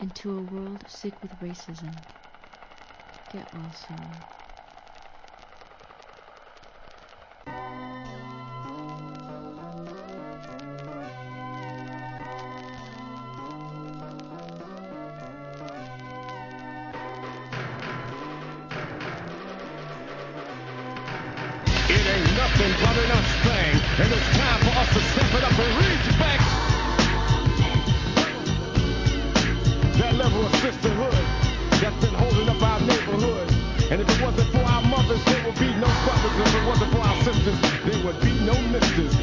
and to a world sick with racism. Get well soon. It ain't nothing but an us thing, and it's time for us to step it up and respect that level of sisterhood that's been holding up our neighborhood. And if it wasn't for our mothers, there would be no brothers. If it wasn't for our sisters, there would be no misters.